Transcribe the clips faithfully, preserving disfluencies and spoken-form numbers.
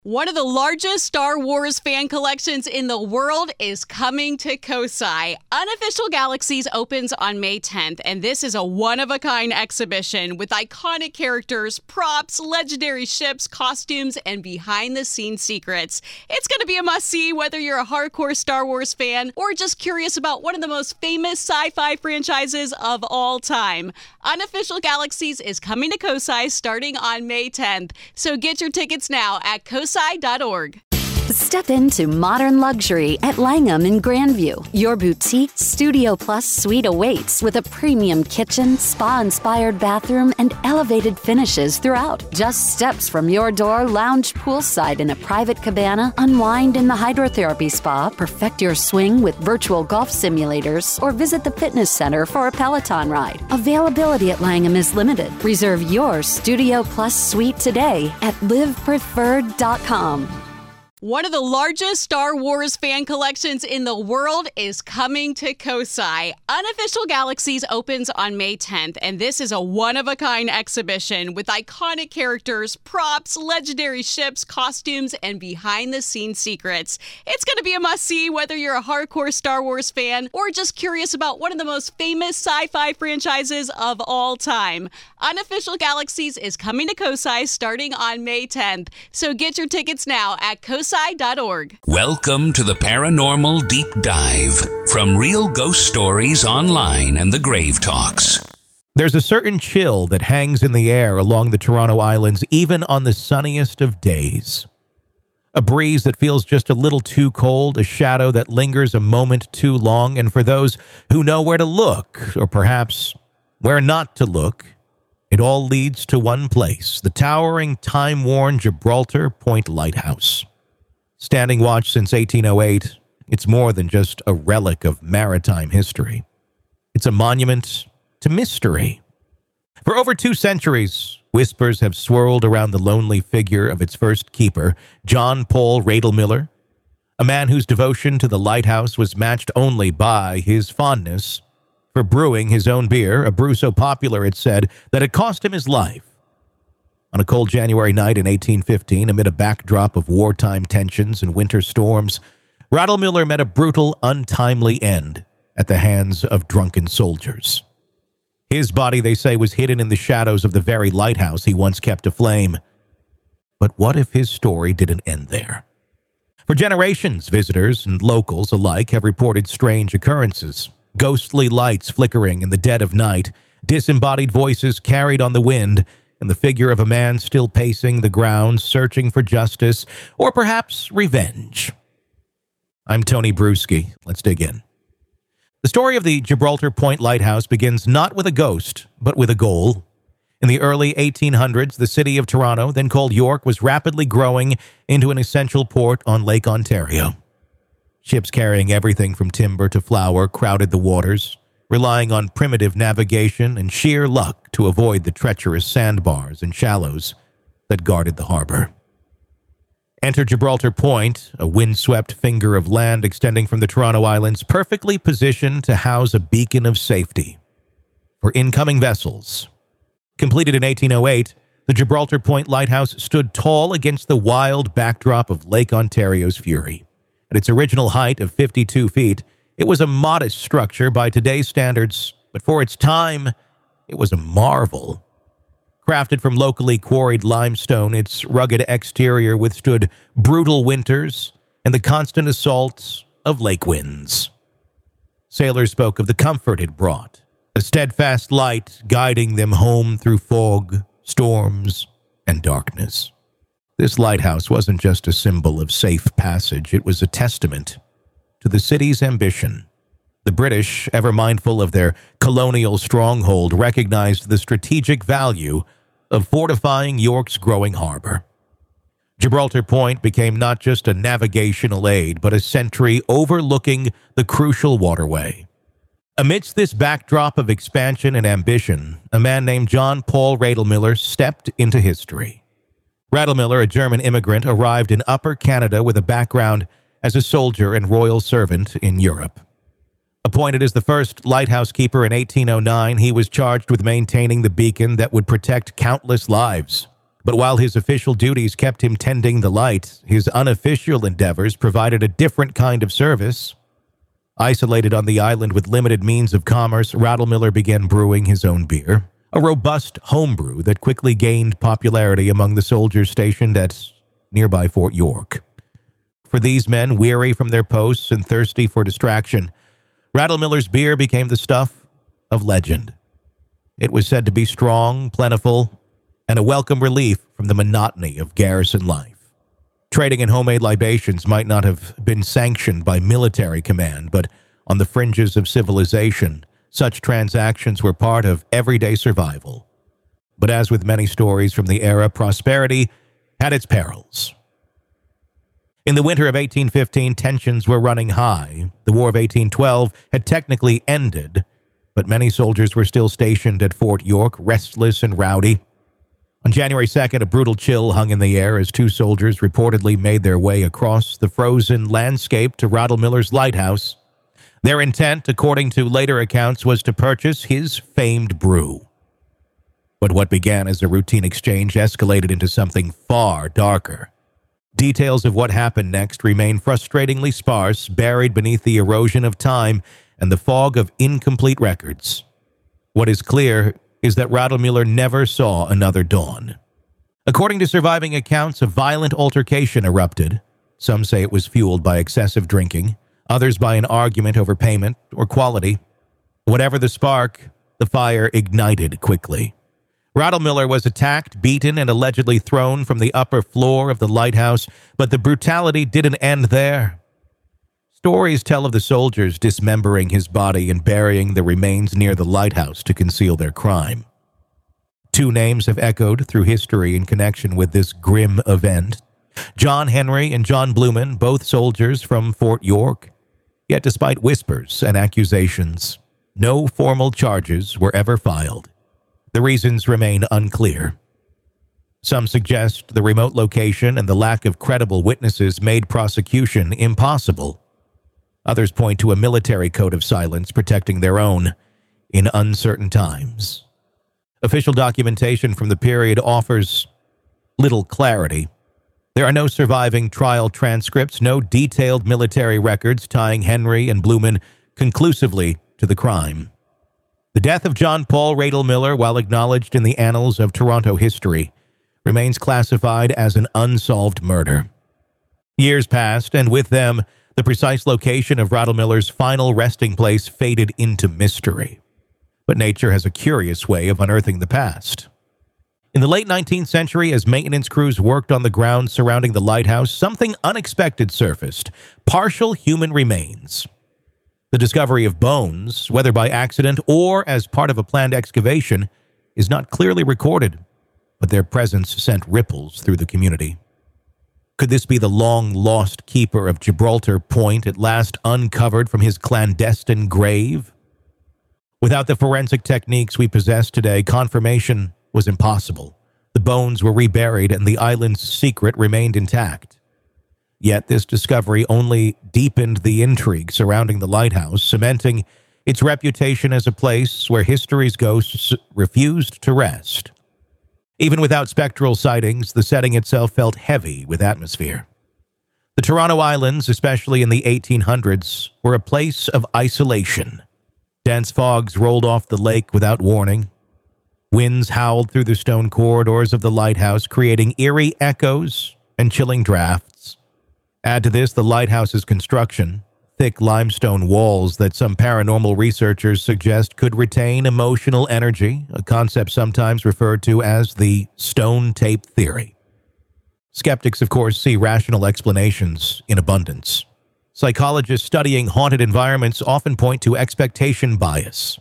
One of the largest Star Wars fan collections in the world is coming to Kosai. Unofficial Galaxies opens on May tenth, and this is a one-of-a-kind exhibition with iconic characters, props, legendary ships, costumes, and behind-the-scenes secrets. It's going to be a must-see whether you're a hardcore Star Wars fan or just curious about one of the most famous sci-fi franchises of all time. Unofficial Galaxies is coming to Kosai starting on May tenth, so get your tickets now at kosai dot org. Step into modern luxury at Langham in Grandview. Your boutique Studio Plus suite awaits with a premium kitchen, spa-inspired bathroom, and elevated finishes throughout. Just steps from your door, lounge poolside in a private cabana, unwind in the hydrotherapy spa, perfect your swing with virtual golf simulators, or visit the fitness center for a Peloton ride. Availability at Langham is limited. Reserve your Studio Plus suite today at live preferred dot com. One of the largest Star Wars fan collections in the world is coming to Kosai. Unofficial Galaxies opens on May tenth, and this is a one-of-a-kind exhibition with iconic characters, props, legendary ships, costumes, and behind-the-scenes secrets. It's going to be a must-see whether you're a hardcore Star Wars fan or just curious about one of the most famous sci-fi franchises of all time. Unofficial Galaxies is coming to Kosai starting on May tenth, so get your tickets now at kosai dot org. Welcome to the Paranormal Deep Dive from Real Ghost Stories Online and the Grave Talks. There's a certain chill that hangs in the air along the Toronto Islands, even on the sunniest of days. A breeze that feels just a little too cold, a shadow that lingers a moment too long, and for those who know where to look, or perhaps where not to look, it all leads to one place, the towering, time-worn Gibraltar Point Lighthouse. Standing watch since eighteen oh eight, it's more than just a relic of maritime history. It's a monument to mystery. For over two centuries, whispers have swirled around the lonely figure of its first keeper, John Paul Radel-Miller, a man whose devotion to the lighthouse was matched only by his fondness for brewing his own beer, a brew so popular, it said, that it cost him his life. On a cold January night in eighteen fifteen, amid a backdrop of wartime tensions and winter storms, Radel-Miller met a brutal, untimely end at the hands of drunken soldiers. His body, they say, was hidden in the shadows of the very lighthouse he once kept aflame. But what if his story didn't end there? For generations, visitors and locals alike have reported strange occurrences. Ghostly lights flickering in the dead of night, disembodied voices carried on the wind, and the figure of a man still pacing the grounds, searching for justice, or perhaps revenge. I'm Tony Bruschi. Let's dig in. The story of the Gibraltar Point Lighthouse begins not with a ghost, but with a goal. In the early eighteen hundreds, the city of Toronto, then called York, was rapidly growing into an essential port on Lake Ontario. Ships carrying everything from timber to flour crowded the waters, relying on primitive navigation and sheer luck to avoid the treacherous sandbars and shallows that guarded the harbor. Enter Gibraltar Point, a windswept finger of land extending from the Toronto Islands, perfectly positioned to house a beacon of safety for incoming vessels. Completed in eighteen oh eight, the Gibraltar Point Lighthouse stood tall against the wild backdrop of Lake Ontario's fury. At its original height of fifty-two feet, it was a modest structure by today's standards, but for its time, it was a marvel. Crafted from locally quarried limestone, its rugged exterior withstood brutal winters and the constant assaults of lake winds. Sailors spoke of the comfort it brought, a steadfast light guiding them home through fog, storms, and darkness. This lighthouse wasn't just a symbol of safe passage, it was a testament to the city's ambition. The British, ever mindful of their colonial stronghold, recognized the strategic value of fortifying York's growing harbor. Gibraltar Point became not just a navigational aid, but a sentry overlooking the crucial waterway. Amidst this backdrop of expansion and ambition, a man named John Paul Radel-Miller stepped into history. Radel-Miller, a German immigrant, arrived in Upper Canada with a background as a soldier and royal servant in Europe. Appointed as the first lighthouse keeper in eighteen oh nine, he was charged with maintaining the beacon that would protect countless lives. But while his official duties kept him tending the light, his unofficial endeavors provided a different kind of service. Isolated on the island with limited means of commerce, Rattlemiller began brewing his own beer, a robust homebrew that quickly gained popularity among the soldiers stationed at nearby Fort York. For these men, weary from their posts and thirsty for distraction, Rattlemiller's beer became the stuff of legend. It was said to be strong, plentiful, and a welcome relief from the monotony of garrison life. Trading in homemade libations might not have been sanctioned by military command, but on the fringes of civilization, such transactions were part of everyday survival. But as with many stories from the era, prosperity had its perils. In the winter of eighteen fifteen, tensions were running high. The War of eighteen twelve had technically ended, but many soldiers were still stationed at Fort York, restless and rowdy. On January second, a brutal chill hung in the air as two soldiers reportedly made their way across the frozen landscape to Rattlemiller's lighthouse. Their intent, according to later accounts, was to purchase his famed brew. But what began as a routine exchange escalated into something far darker. Details of what happened next remain frustratingly sparse, buried beneath the erosion of time and the fog of incomplete records. What is clear is that Rattlemiller never saw another dawn. According to surviving accounts, a violent altercation erupted. Some say it was fueled by excessive drinking, others by an argument over payment or quality. Whatever the spark, the fire ignited quickly. Rattlemiller was attacked, beaten, and allegedly thrown from the upper floor of the lighthouse, but the brutality didn't end there. Stories tell of the soldiers dismembering his body and burying the remains near the lighthouse to conceal their crime. Two names have echoed through history in connection with this grim event: John Henry and John Blumen, both soldiers from Fort York. Yet despite whispers and accusations, no formal charges were ever filed. The reasons remain unclear. Some suggest the remote location and the lack of credible witnesses made prosecution impossible. Others point to a military code of silence protecting their own in uncertain times. Official documentation from the period offers little clarity. There are no surviving trial transcripts, no detailed military records tying Henry and Blumen conclusively to the crime. The death of John Paul Rattlemiller, while acknowledged in the annals of Toronto history, remains classified as an unsolved murder. Years passed, and with them, the precise location of Rattlemiller's final resting place faded into mystery. But nature has a curious way of unearthing the past. In the late nineteenth century, as maintenance crews worked on the grounds surrounding the lighthouse, something unexpected surfaced: partial human remains. The discovery of bones, whether by accident or as part of a planned excavation, is not clearly recorded, but their presence sent ripples through the community. Could this be the long-lost keeper of Gibraltar Point at last uncovered from his clandestine grave? Without the forensic techniques we possess today, confirmation was impossible. The bones were reburied and the island's secret remained intact. Yet this discovery only deepened the intrigue surrounding the lighthouse, cementing its reputation as a place where history's ghosts refused to rest. Even without spectral sightings, the setting itself felt heavy with atmosphere. The Toronto Islands, especially in the eighteen hundreds, were a place of isolation. Dense fogs rolled off the lake without warning. Winds howled through the stone corridors of the lighthouse, creating eerie echoes and chilling drafts. Add to this the lighthouse's construction, thick limestone walls that some paranormal researchers suggest could retain emotional energy, a concept sometimes referred to as the stone tape theory. Skeptics, of course, see rational explanations in abundance. Psychologists studying haunted environments often point to expectation bias.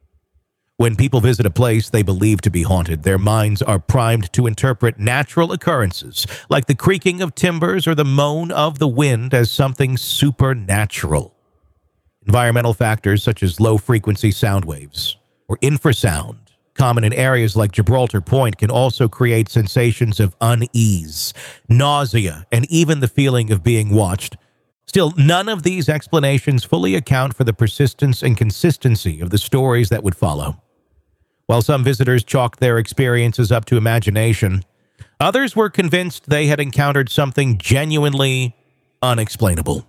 When people visit a place they believe to be haunted, their minds are primed to interpret natural occurrences, like the creaking of timbers or the moan of the wind, as something supernatural. Environmental factors such as low-frequency sound waves or infrasound, common in areas like Gibraltar Point, can also create sensations of unease, nausea, and even the feeling of being watched. Still, none of these explanations fully account for the persistence and consistency of the stories that would follow. While some visitors chalked their experiences up to imagination, Others were convinced they had encountered something genuinely unexplainable.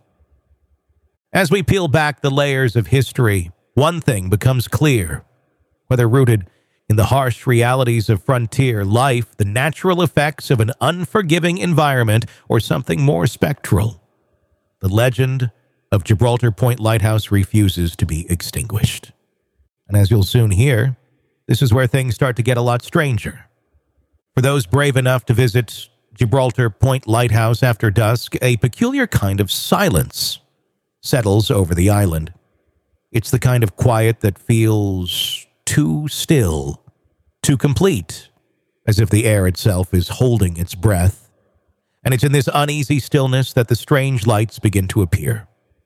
As we peel back the layers of history, one thing becomes clear. Whether rooted in the harsh realities of frontier life, the natural effects of an unforgiving environment, or something more spectral, the legend of Gibraltar Point Lighthouse refuses to be extinguished. And as you'll soon hear, this is where things start to get a lot stranger. For those brave enough to visit Gibraltar Point Lighthouse after dusk, a peculiar kind of silence settles over the island. It's the kind of quiet that feels too still, too complete, as if the air itself is holding its breath. And it's in this uneasy stillness that the strange lights begin to appear.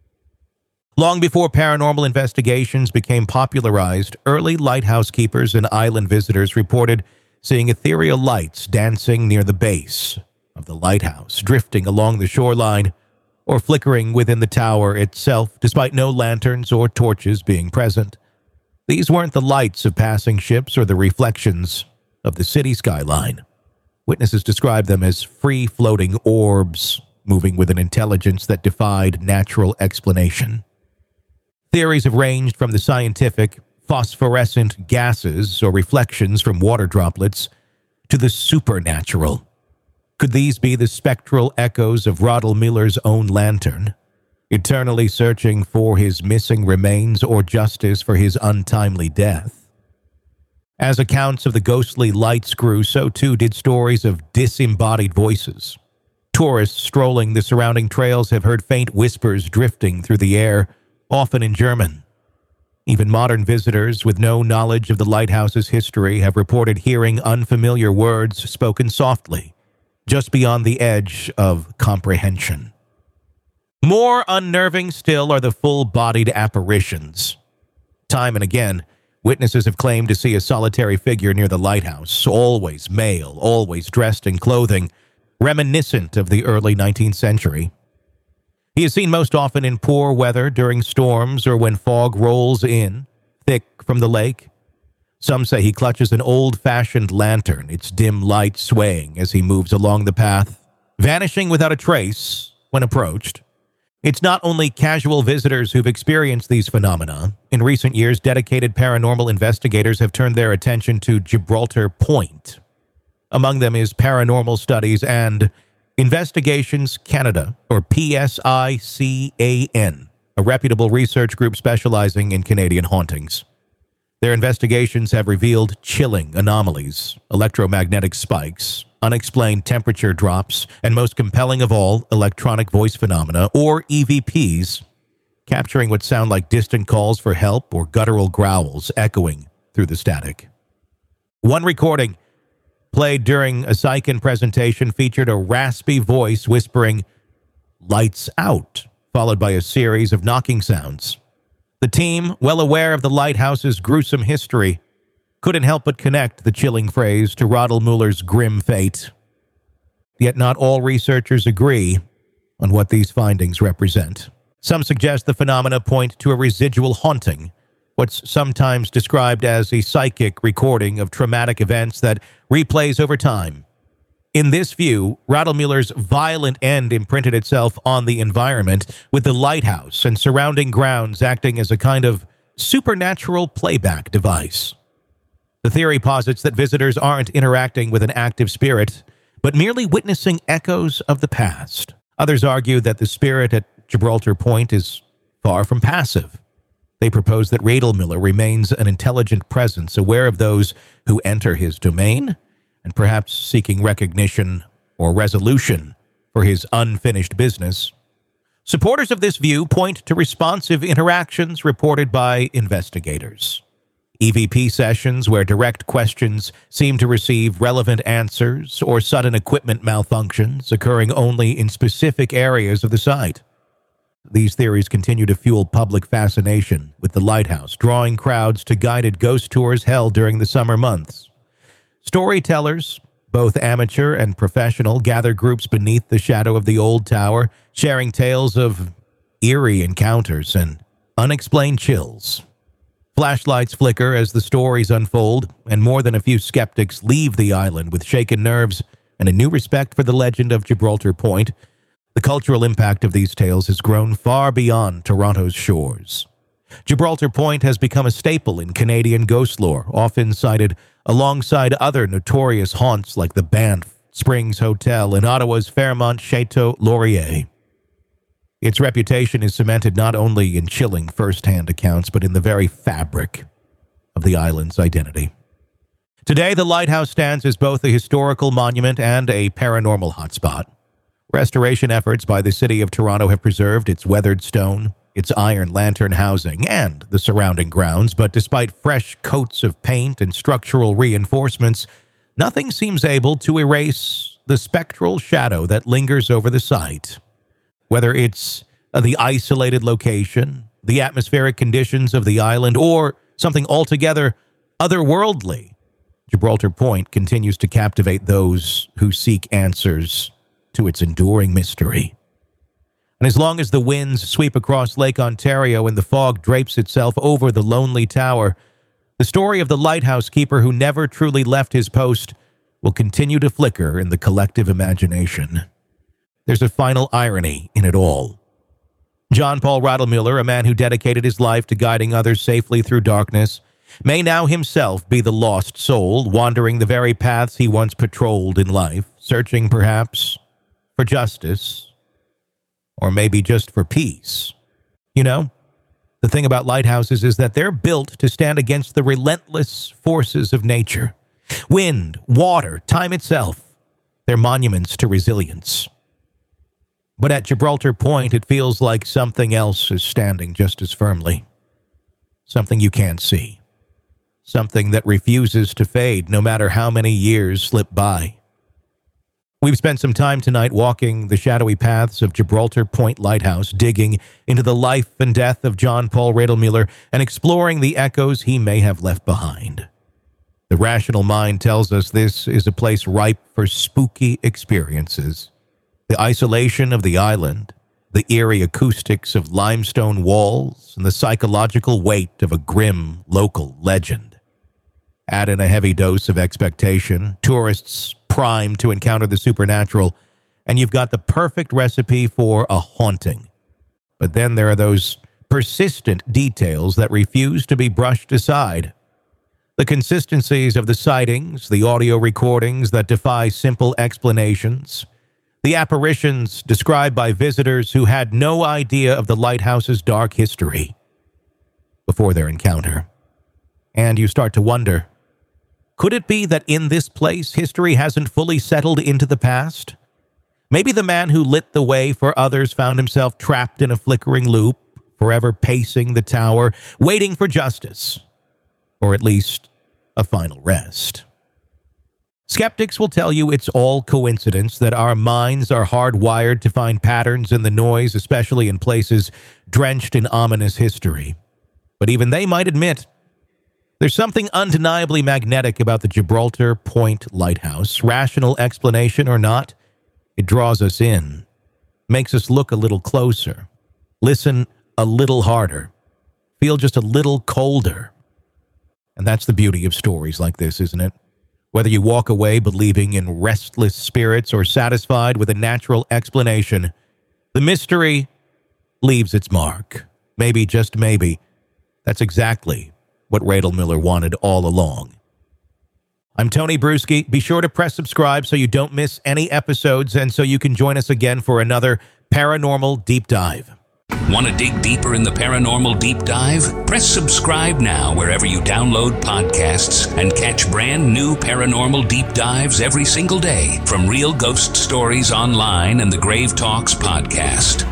Long before paranormal investigations became popularized, early lighthouse keepers and island visitors reported seeing ethereal lights dancing near the base of the lighthouse, drifting along the shoreline, or flickering within the tower itself, despite no lanterns or torches being present. These weren't the lights of passing ships or the reflections of the city skyline. Witnesses described them as free-floating orbs, moving with an intelligence that defied natural explanation. Theories have ranged from the scientific, phosphorescent gases or reflections from water droplets to the supernatural. Could these be the spectral echoes of Roddel Muller's own lantern, eternally searching for his missing remains or justice for his untimely death? As accounts of the ghostly lights grew, so too did stories of disembodied voices. Tourists strolling the surrounding trails have heard faint whispers drifting through the air, often in German. Even modern visitors with no knowledge of the lighthouse's history have reported hearing unfamiliar words spoken softly, just beyond the edge of comprehension. More unnerving still are the full-bodied apparitions. Time and again, witnesses have claimed to see a solitary figure near the lighthouse, always male, always dressed in clothing reminiscent of the early nineteenth century. He is seen most often in poor weather during storms or when fog rolls in, thick from the lake. Some say he clutches an old-fashioned lantern, its dim light swaying as he moves along the path, vanishing without a trace when approached. It's not only casual visitors who've experienced these phenomena. In recent years, dedicated paranormal investigators have turned their attention to Gibraltar Point. Among them is Paranormal Studies and Investigations Canada, or P S I C A N, a reputable research group specializing in Canadian hauntings. Their investigations have revealed chilling anomalies, electromagnetic spikes, unexplained temperature drops, and most compelling of all, electronic voice phenomena, or E V Ps, capturing what sound like distant calls for help or guttural growls echoing through the static. One recording, played during a Psychen presentation, featured a raspy voice whispering, "Lights out," followed by a series of knocking sounds. The team, well aware of the lighthouse's gruesome history, couldn't help but connect the chilling phrase to Roddel Muller's grim fate. Yet not all researchers agree on what these findings represent. Some suggest the phenomena point to a residual haunting, what's sometimes described as a psychic recording of traumatic events that replays over time. In this view, Roddel Muller's violent end imprinted itself on the environment, with the lighthouse and surrounding grounds acting as a kind of supernatural playback device. The theory posits that visitors aren't interacting with an active spirit, but merely witnessing echoes of the past. Others argue that the spirit at Gibraltar Point is far from passive. They propose that Roddel Muller remains an intelligent presence, aware of those who enter his domain, and perhaps seeking recognition or resolution for his unfinished business. Supporters of this view point to responsive interactions reported by investigators. E V P sessions where direct questions seem to receive relevant answers, or sudden equipment malfunctions occurring only in specific areas of the site. These theories continue to fuel public fascination with the lighthouse, drawing crowds to guided ghost tours held during the summer months. Storytellers, both amateur and professional, gather groups beneath the shadow of the old tower, sharing tales of eerie encounters and unexplained chills. Flashlights flicker as the stories unfold, and more than a few skeptics leave the island with shaken nerves, and a new respect for the legend of Gibraltar Point, the cultural impact of these tales has grown far beyond Toronto's shores. Gibraltar Point has become a staple in Canadian ghost lore, often cited alongside other notorious haunts like the Banff Springs Hotel and Ottawa's Fairmont Chateau Laurier. Its reputation is cemented not only in chilling first-hand accounts, but in the very fabric of the island's identity. Today, the lighthouse stands as both a historical monument and a paranormal hotspot. Restoration efforts by the City of Toronto have preserved its weathered stone, its iron lantern housing, and the surrounding grounds, but despite fresh coats of paint and structural reinforcements, nothing seems able to erase the spectral shadow that lingers over the site. Whether it's uh, the isolated location, the atmospheric conditions of the island, or something altogether otherworldly, Gibraltar Point continues to captivate those who seek answers to its enduring mystery. And as long as the winds sweep across Lake Ontario and the fog drapes itself over the lonely tower, the story of the lighthouse keeper who never truly left his post will continue to flicker in the collective imagination. There's a final irony in it all. John Paul Radlmuller, a man who dedicated his life to guiding others safely through darkness, may now himself be the lost soul, wandering the very paths he once patrolled in life, searching perhaps for justice, or maybe just for peace. You know, the thing about lighthouses is that they're built to stand against the relentless forces of nature. Wind, water, time itself, they're monuments to resilience. But at Gibraltar Point, it feels like something else is standing just as firmly. Something you can't see. Something that refuses to fade no matter how many years slip by. We've spent some time tonight walking the shadowy paths of Gibraltar Point Lighthouse, digging into the life and death of John Paul Radlmuller and exploring the echoes he may have left behind. The rational mind tells us this is a place ripe for spooky experiences. The isolation of the island, the eerie acoustics of limestone walls, and the psychological weight of a grim local legend. Add in a heavy dose of expectation, tourists primed to encounter the supernatural, and you've got the perfect recipe for a haunting. But then there are those persistent details that refuse to be brushed aside. The consistencies of the sightings, the audio recordings that defy simple explanations, the apparitions described by visitors who had no idea of the lighthouse's dark history before their encounter. And you start to wonder, could it be that in this place, history hasn't fully settled into the past? Maybe the man who lit the way for others found himself trapped in a flickering loop, forever pacing the tower, waiting for justice, or at least a final rest. Skeptics will tell you it's all coincidence, that our minds are hardwired to find patterns in the noise, especially in places drenched in ominous history. But even they might admit there's something undeniably magnetic about the Gibraltar Point Lighthouse. Rational explanation or not, it draws us in, makes us look a little closer, listen a little harder, feel just a little colder. And that's the beauty of stories like this, isn't it? Whether you walk away believing in restless spirits or satisfied with a natural explanation, the mystery leaves its mark. Maybe, just maybe, that's exactly what Radlmuller wanted all along. I'm Tony Bruschi. Be sure to press subscribe so you don't miss any episodes and so you can join us again for another Paranormal Deep Dive. Want to dig deeper in the Paranormal Deep Dive? Press subscribe now wherever you download podcasts and catch brand new Paranormal Deep Dives every single day from Real Ghost Stories Online and the Grave Talks podcast.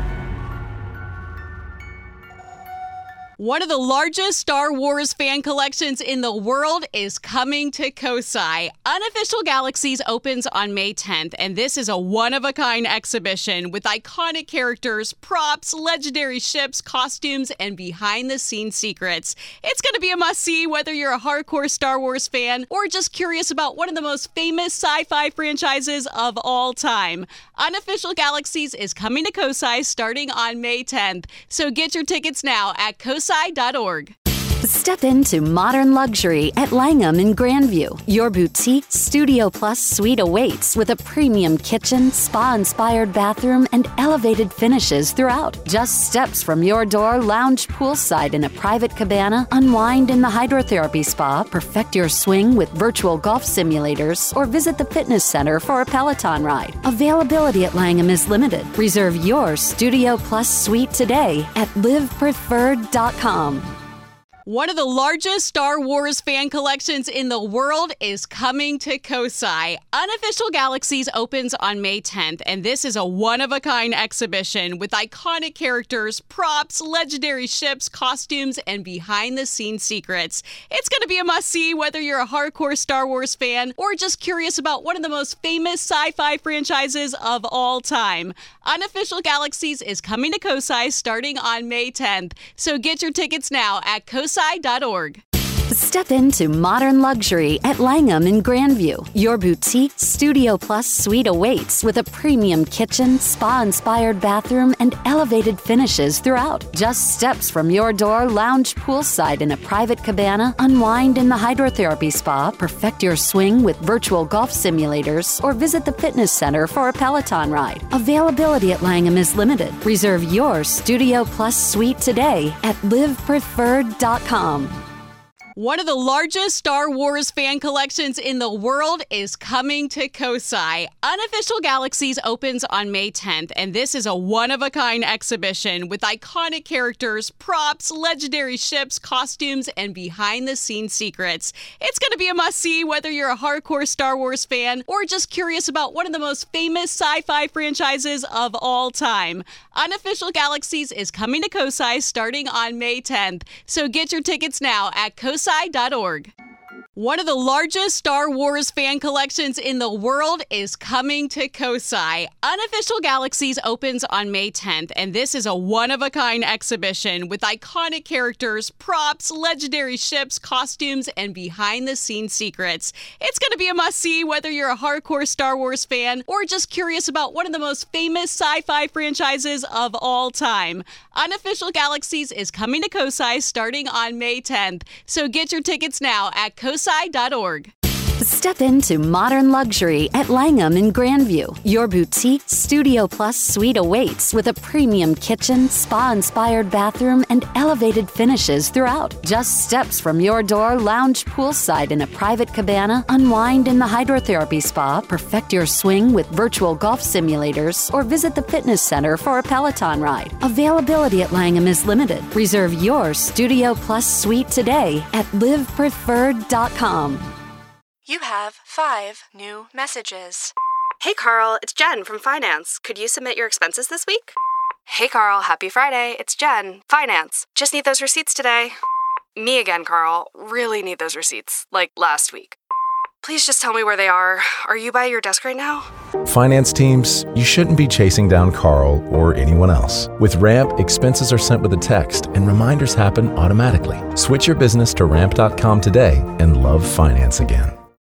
One of the largest Star Wars fan collections in the world is coming to Kosai. Unofficial Galaxies opens on May tenth, and this is a one-of-a-kind exhibition with iconic characters, props, legendary ships, costumes, and behind-the-scenes secrets. It's going to be a must-see whether you're a hardcore Star Wars fan or just curious about one of the most famous sci-fi franchises of all time. Unofficial Galaxies is coming to Kosai starting on May tenth, so get your tickets now at kosai dot org. Step into modern luxury at Langham in Grandview. Your boutique Studio Plus suite awaits with a premium kitchen, spa-inspired bathroom, and elevated finishes throughout. Just steps from your door, lounge poolside in a private cabana, unwind in the hydrotherapy spa, perfect your swing with virtual golf simulators, or visit the fitness center for a Peloton ride. Availability at Langham is limited. Reserve your Studio Plus suite today at live preferred dot com. One of the largest Star Wars fan collections in the world is coming to Kosai. Unofficial Galaxies opens on May tenth, and this is a one-of-a-kind exhibition with iconic characters, props, legendary ships, costumes, and behind-the-scenes secrets. It's going to be a must-see whether you're a hardcore Star Wars fan or just curious about one of the most famous sci-fi franchises of all time. Unofficial Galaxies is coming to Kosai starting on May tenth, so get your tickets now at kosai dot org. Step into modern luxury at Langham in Grandview. Your boutique Studio Plus suite awaits with a premium kitchen, spa-inspired bathroom, and elevated finishes throughout. Just steps from your door, lounge poolside in a private cabana, unwind in the hydrotherapy spa, perfect your swing with virtual golf simulators, or visit the fitness center for a Peloton ride. Availability at Langham is limited. Reserve your Studio Plus suite today at live preferred dot com. One of the largest Star Wars fan collections in the world is coming to Kosai. Unofficial Galaxies opens on May tenth, and this is a one-of-a-kind exhibition with iconic characters, props, legendary ships, costumes, and behind-the-scenes secrets. It's going to be a must-see whether you're a hardcore Star Wars fan or just curious about one of the most famous sci-fi franchises of all time. Unofficial Galaxies is coming to Kosai starting on May tenth, so get your tickets now at kosai dot org. One of the largest Star Wars fan collections in the world is coming to Kosai. Unofficial Galaxies opens on May tenth, and this is a one-of-a-kind exhibition with iconic characters, props, legendary ships, costumes, and behind-the-scenes secrets. It's going to be a must-see whether you're a hardcore Star Wars fan or just curious about one of the most famous sci-fi franchises of all time. Unofficial Galaxies is coming to Kosai starting on May tenth, so get your tickets now at kosai dot org. Step into modern luxury at Langham in Grandview. Your boutique Studio Plus suite awaits with a premium kitchen, spa-inspired bathroom, and elevated finishes throughout. Just steps from your door, lounge poolside in a private cabana, unwind in the hydrotherapy spa, perfect your swing with virtual golf simulators, or visit the fitness center for a Peloton ride. Availability at Langham is limited. Reserve your Studio Plus suite today at live preferred dot com. You have five new messages. Hey Carl, it's Jen from Finance. Could you submit your expenses this week? Hey Carl, happy Friday. It's Jen, Finance. Just need those receipts today. Me again, Carl. Really need those receipts, like last week. Please just tell me where they are. Are you by your desk right now? Finance teams, you shouldn't be chasing down Carl or anyone else. With Ramp, expenses are sent with a text and reminders happen automatically. Switch your business to ramp dot com today and love finance again.